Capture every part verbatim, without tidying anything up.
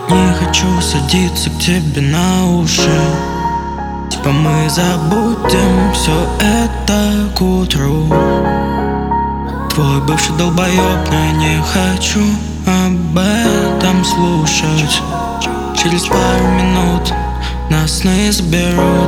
Не хочу садиться к тебе на уши. Типа мы забудем все это к утру. Твой бывший долбоёб, но я не хочу об этом слушать. Через пару минут нас сны заберут.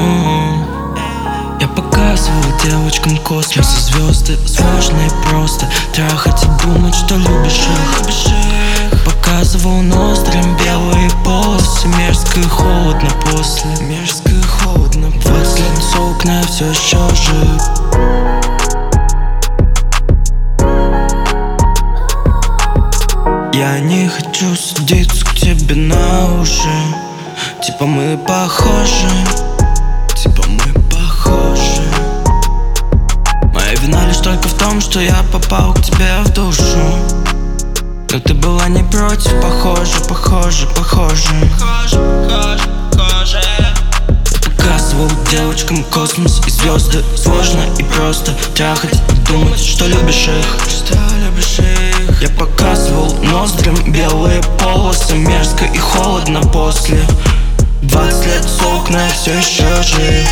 Я показывал девочкам космос и звезды. Сложно и просто трахать и думать, что любишь их. Показывал ноздрям белые полосы. Мерзко и холодно после. Мерзко и холодно после. Взгляд с окна, я все еще жив. Я не хочу садиться к тебе на уши. Типа мы похожи. Типа мы похожи. Моя вина лишь только в том, что я попал к тебе в душу. Но ты была не против, похоже, похоже, похоже. Похоже, похоже, похоже. Показывал девочкам космос и звезды. Сложно и просто трахать и думать, что любишь их. Что любишь их. Я показывал ноздрям белые полосы. Мерзко и холодно после. Двадцать лет с окна, я все еще жив.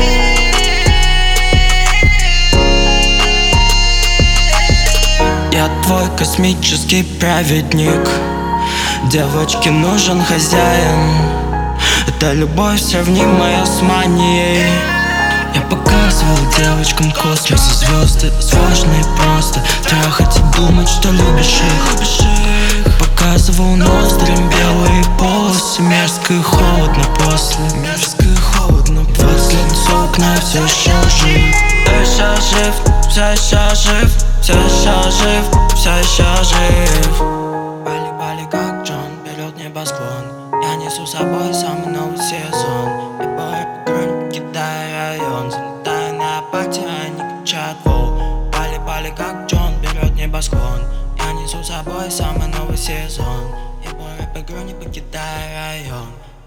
Я твой космический праведник. Девочке нужен хозяин. Это любовь, сравнимая с манией. Я показывал девочкам космос и звезды. Сложно и просто трахать и думать, что любишь их. Показывал ноздрям белые полосы. Мерзко и холодно после. Мерзко и холодно после. Двадцать лет с окна, я все еще жив. Все еще жив, все еще жив. Все еще жив, все еще жив. Пали, пали как Джон, берет небосклон. Я несу с собой самый новый сезон. И по рэп-игру не покидая район. Залетаю на пати, а они кричат воу. Пали, пали как Джон, берет небосклон. Я несу с собой самый новый сезон. И по рэп-игру не покидая район.